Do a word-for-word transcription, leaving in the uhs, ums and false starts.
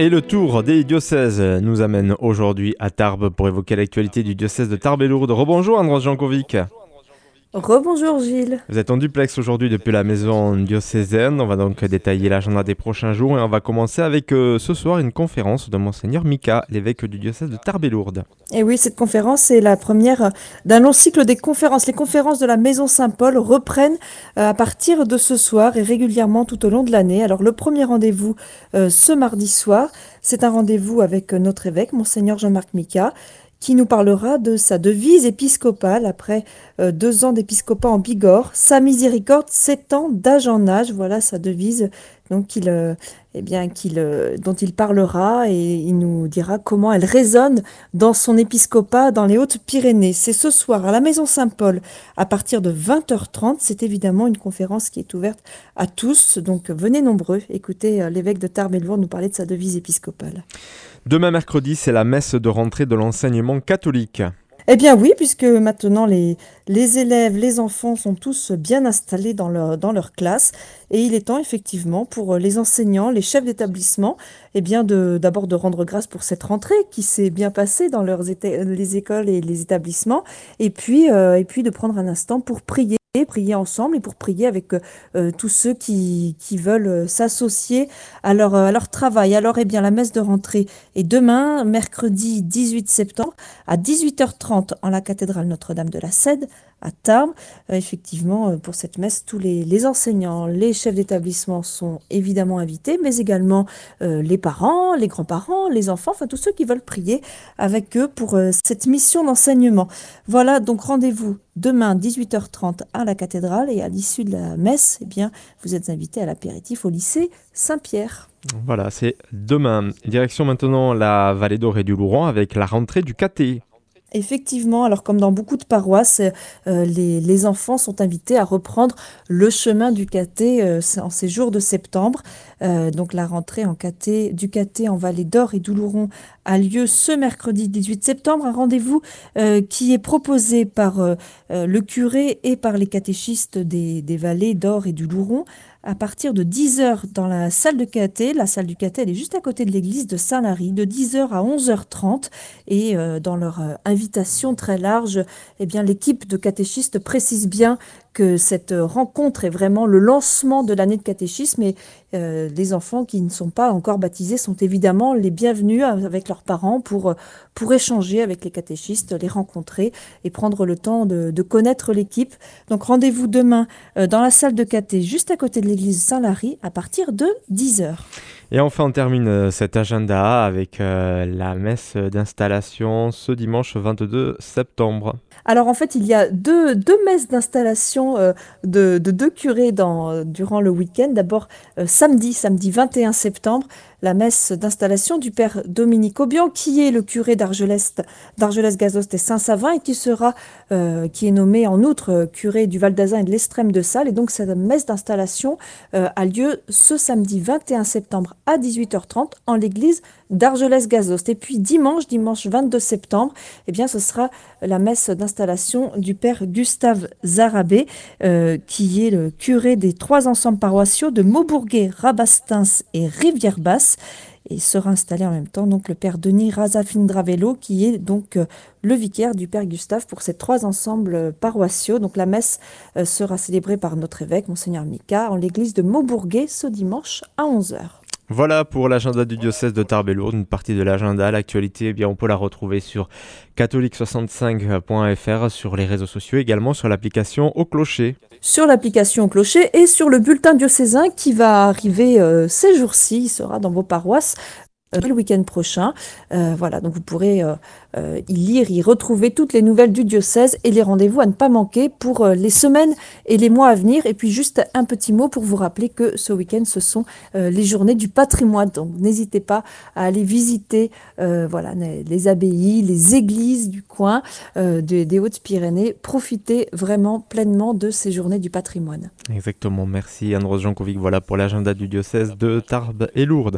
Et le tour des diocèses nous amène aujourd'hui à Tarbes pour évoquer l'actualité du diocèse de Tarbes et Lourdes. Rebonjour Andros Jankovic. Rebonjour Gilles. Vous êtes en duplex aujourd'hui depuis la maison diocésaine. On va donc détailler l'agenda des prochains jours et on va commencer avec euh, ce soir une conférence de Monseigneur Mika, l'évêque du diocèse de Tarbes et Lourdes. Et oui, cette conférence est la première d'un long cycle des conférences. Les conférences de la Maison Saint-Paul reprennent euh, à partir de ce soir et régulièrement tout au long de l'année. Alors le premier rendez-vous euh, ce mardi soir, c'est un rendez-vous avec notre évêque, Monseigneur Jean-Marc Mika, qui nous parlera de sa devise épiscopale après euh, deux ans d'épiscopat en Bigorre. Sa miséricorde, sept ans d'âge en âge. Voilà sa devise donc qu'il, euh, eh bien, qu'il, euh, dont il parlera et il nous dira comment elle résonne dans son épiscopat dans les Hautes-Pyrénées. C'est ce soir à la Maison Saint-Paul à partir de vingt heures trente. C'est évidemment une conférence qui est ouverte à tous. Donc venez nombreux écouter euh, l'évêque de Tarbes et Lourdes nous parler de sa devise épiscopale. Demain mercredi, c'est la messe de rentrée de l'enseignement catholique. Eh bien oui, puisque maintenant les, les élèves, les enfants sont tous bien installés dans leur, dans leur classe et il est temps effectivement pour les enseignants, les chefs d'établissement, eh bien de, d'abord de rendre grâce pour cette rentrée qui s'est bien passée dans leurs éta- les écoles et les établissements et puis, euh, et puis de prendre un instant pour prier. prier ensemble et pour prier avec euh, tous ceux qui, qui veulent euh, s'associer à leur, euh, à leur travail. Alors, eh bien, la messe de rentrée est demain, mercredi dix-huit septembre, à dix-huit heures trente en la cathédrale Notre-Dame de la Cède, à Tarbes. Euh, effectivement, euh, pour cette messe, tous les, les enseignants, les chefs d'établissement sont évidemment invités, mais également euh, les parents, les grands-parents, les enfants, enfin tous ceux qui veulent prier avec eux pour euh, cette mission d'enseignement. Voilà, donc rendez-vous demain, dix-huit heures trente à la cathédrale et à l'issue de la messe, eh bien, vous êtes invités à l'apéritif au lycée Saint-Pierre. Voilà, c'est demain. Direction maintenant la vallée d'Or et du Louron avec la rentrée du caté. Effectivement, alors comme dans beaucoup de paroisses, euh, les, les enfants sont invités à reprendre le chemin du caté euh, en ces jours de septembre. Euh, donc la rentrée en caté, du caté en vallée d'Or et d'Oulouron a lieu ce mercredi dix-huit septembre. Un rendez-vous euh, qui est proposé par euh, euh, le curé et par les catéchistes des, des vallées d'Or et du Louron à partir de dix heures dans la salle de caté. La salle du caté, elle est juste à côté de l'église de Saint-Lary, de dix heures à onze heures trente. Et euh, dans leur euh, invitation très large, eh bien, l'équipe de catéchistes précise bien que cette rencontre est vraiment le lancement de l'année de catéchisme et euh, les enfants qui ne sont pas encore baptisés sont évidemment les bienvenus avec leurs parents pour, pour échanger avec les catéchistes, les rencontrer et prendre le temps de, de connaître l'équipe. Donc rendez-vous demain euh, dans la salle de caté juste à côté de l'église Saint-Lary à partir de dix heures. Et enfin, on termine euh, cet agenda avec euh, la messe d'installation ce dimanche vingt-deux septembre. Alors en fait, il y a deux, deux messes d'installation euh, de, de deux curés dans, euh, durant le week-end. D'abord euh, samedi, samedi vingt et un septembre, la messe d'installation du père Dominique Aubian, qui est le curé d'Argelès, d'Argelès-Gazost et Saint-Savin et qui sera, euh, qui est nommé en outre euh, curé du Val d'Azun et de l'Estrême de Salles. Et donc cette messe d'installation euh, a lieu ce samedi vingt et un septembre à dix-huit heures trente en l'église d'Argelès-Gazost. Et puis dimanche, dimanche vingt-deux septembre, eh bien ce sera la messe d'installation du père Gustave Zarabé, euh, qui est le curé des trois ensembles paroissiaux de Maubourguet, Rabastins et Rivière-Basse. Et sera installé en même temps donc le père Denis Razafindravello, qui est donc euh, le vicaire du père Gustave pour ces trois ensembles paroissiaux. Donc la messe euh, sera célébrée par notre évêque, Monseigneur Mika, en l'église de Maubourguet ce dimanche à onze heures. Voilà pour l'agenda du diocèse de Tarbes et Lourdes, une partie de l'agenda. L'actualité, eh bien, on peut la retrouver sur catholique soixante-cinq point f r, sur les réseaux sociaux, également sur l'application Au Clocher. Sur l'application Au Clocher et sur le bulletin diocésain qui va arriver euh, ces jours-ci, il sera dans vos paroisses euh, le week-end prochain. Euh, voilà, donc vous pourrez euh, euh, y lire, y retrouver toutes les nouvelles du diocèse et les rendez-vous à ne pas manquer pour euh, les semaines et les mois à venir. Et puis juste un petit mot pour vous rappeler que ce week-end, ce sont euh, les journées du patrimoine. Donc n'hésitez pas à aller visiter euh, voilà, les abbayes, les églises du coin euh, des, des Hautes-Pyrénées. Profitez vraiment pleinement de ces journées du patrimoine. Exactement, merci Andros Jankovic. Voilà pour l'agenda du diocèse de Tarbes et Lourdes.